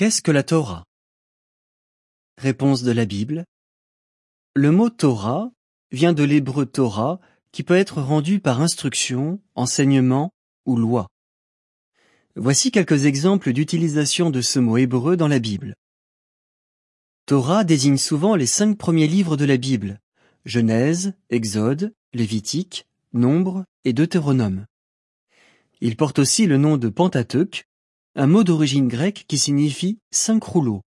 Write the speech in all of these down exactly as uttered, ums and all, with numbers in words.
Qu'est-ce que la Torah? Réponse de la Bible. Le mot Torah vient de l'hébreu Torah qui peut être rendu par instruction, enseignement ou loi. Voici quelques exemples d'utilisation de ce mot hébreu dans la Bible. Torah désigne souvent les cinq premiers livres de la Bible, Genèse, Exode, Lévitique, Nombre et Deutéronome. Il porte aussi le nom de Pentateuque, un mot d'origine grecque qui signifie cinq rouleaux.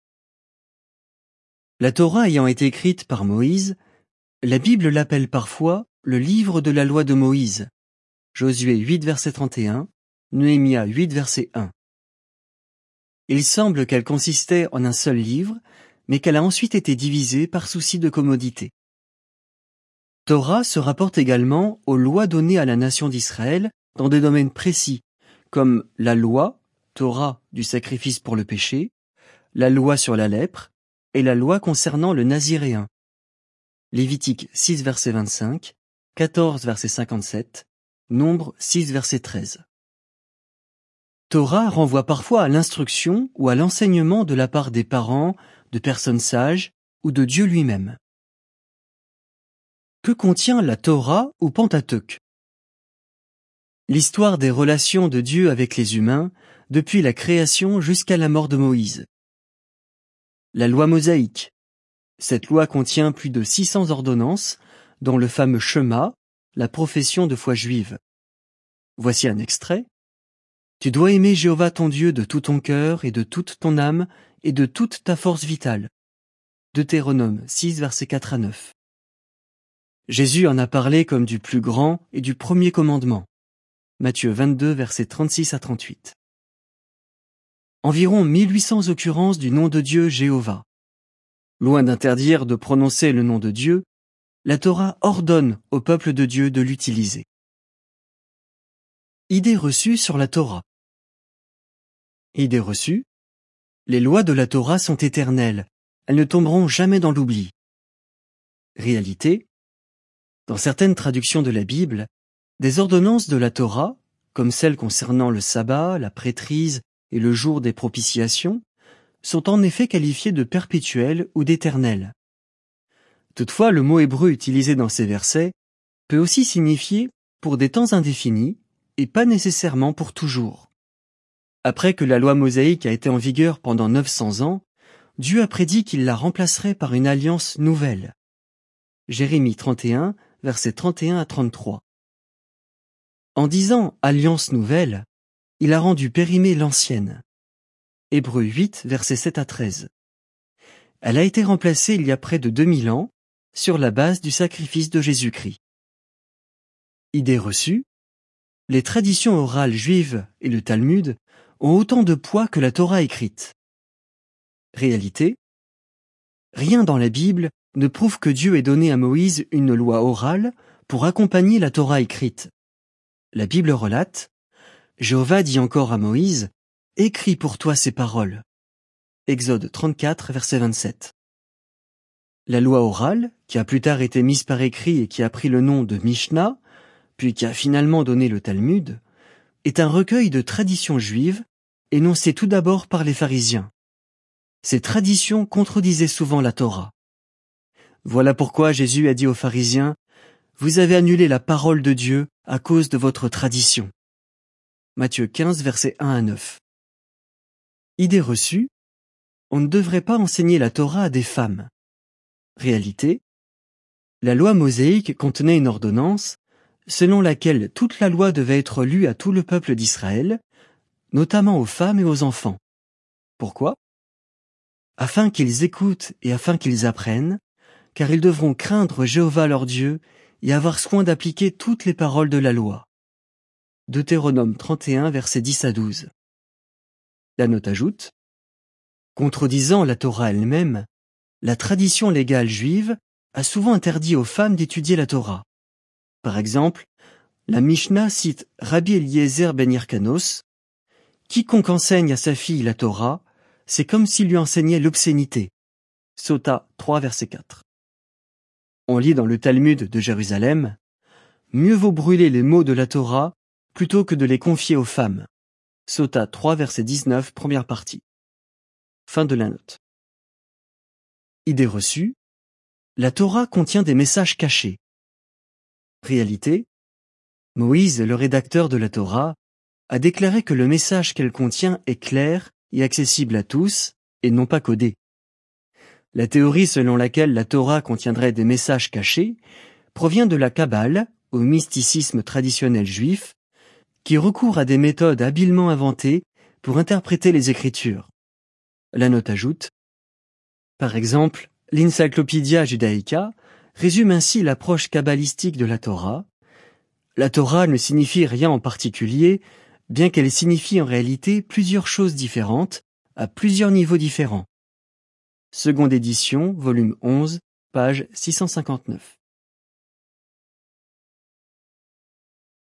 La Torah ayant été écrite par Moïse, la Bible l'appelle parfois le livre de la loi de Moïse. Josué huit verset trente et un, Néhémie huit verset un. Il semble qu'elle consistait en un seul livre, mais qu'elle a ensuite été divisée par souci de commodité. Torah se rapporte également aux lois données à la nation d'Israël dans des domaines précis, comme la loi, Torah du sacrifice pour le péché, la loi sur la lèpre et la loi concernant le naziréen. Lévitique six verset vingt-cinq, quatorze verset cinquante-sept, Nombre six verset treize. Torah renvoie parfois à l'instruction ou à l'enseignement de la part des parents, de personnes sages ou de Dieu lui-même. Que contient la Torah ou Pentateuque? L'histoire des relations de Dieu avec les humains depuis la création jusqu'à la mort de Moïse. La loi mosaïque. Cette loi contient plus de six cents ordonnances, dont le fameux Shema, la profession de foi juive. Voici un extrait. Tu dois aimer Jéhovah ton Dieu de tout ton cœur et de toute ton âme et de toute ta force vitale. Deutéronome six versets quatre à neuf. Jésus en a parlé comme du plus grand et du premier commandement. Matthieu vingt-deux versets trente-six à trente-huit. Environ mille huit cents occurrences du nom de Dieu Jéhovah. Loin d'interdire de prononcer le nom de Dieu, la Torah ordonne au peuple de Dieu de l'utiliser. Idée reçue sur la Torah. Idée reçue. Les lois de la Torah sont éternelles, elles ne tomberont jamais dans l'oubli. Réalité. Dans certaines traductions de la Bible, des ordonnances de la Torah, comme celles concernant le sabbat, la prêtrise et le jour des propitiations, sont en effet qualifiées de perpétuelles ou d'éternelles. Toutefois, le mot hébreu utilisé dans ces versets peut aussi signifier pour des temps indéfinis et pas nécessairement pour toujours. Après que la loi mosaïque a été en vigueur pendant neuf cents ans, Dieu a prédit qu'il la remplacerait par une alliance nouvelle. Jérémie trente et un, versets trente et un à trente-trois. En disant « alliance nouvelle », il a rendu périmée l'ancienne. Hébreux huit, versets sept à treize. Elle a été remplacée il y a près de deux mille ans, sur la base du sacrifice de Jésus-Christ. Idée reçue. Les traditions orales juives et le Talmud ont autant de poids que la Torah écrite. Réalité. Rien dans la Bible ne prouve que Dieu ait donné à Moïse une loi orale pour accompagner la Torah écrite. La Bible relate, Jéhovah dit encore à Moïse, « Écris pour toi ces paroles. » Exode trente-quatre, verset vingt-sept. La loi orale, qui a plus tard été mise par écrit et qui a pris le nom de Mishnah, puis qui a finalement donné le Talmud, est un recueil de traditions juives, énoncées tout d'abord par les pharisiens. Ces traditions contredisaient souvent la Torah. Voilà pourquoi Jésus a dit aux pharisiens, « Vous avez annulé la parole de Dieu à cause de votre tradition. » Matthieu quinze, versets un à neuf. Idée reçue, on ne devrait pas enseigner la Torah à des femmes. Réalité, la loi mosaïque contenait une ordonnance selon laquelle toute la loi devait être lue à tout le peuple d'Israël, notamment aux femmes et aux enfants. Pourquoi? Afin qu'ils écoutent et afin qu'ils apprennent, car ils devront craindre Jéhovah leur Dieu et avoir soin d'appliquer toutes les paroles de la loi. Deutéronome trente et un, versets dix à douze. La note ajoute, contredisant la Torah elle-même, la tradition légale juive a souvent interdit aux femmes d'étudier la Torah. Par exemple, la Mishnah cite Rabbi Eliezer ben Hyrcanos, « Quiconque enseigne à sa fille la Torah, c'est comme s'il lui enseignait l'obscénité. » Sota trois, verset quatre. On lit dans le Talmud de Jérusalem, « Mieux vaut brûler les mots de la Torah plutôt que de les confier aux femmes. » Sota trois, verset dix-neuf, première partie. Fin de la note. Idée reçue. La Torah contient des messages cachés. Réalité. Moïse, le rédacteur de la Torah, a déclaré que le message qu'elle contient est clair et accessible à tous, et non pas codé. La théorie selon laquelle la Torah contiendrait des messages cachés provient de la Kabbale, au mysticisme traditionnel juif, qui recourt à des méthodes habilement inventées pour interpréter les Écritures. La note ajoute. Par exemple, l'Encyclopædia Judaica résume ainsi l'approche kabbalistique de la Torah. La Torah ne signifie rien en particulier, bien qu'elle signifie en réalité plusieurs choses différentes, à plusieurs niveaux différents. Seconde édition, volume onze, page six cent cinquante-neuf.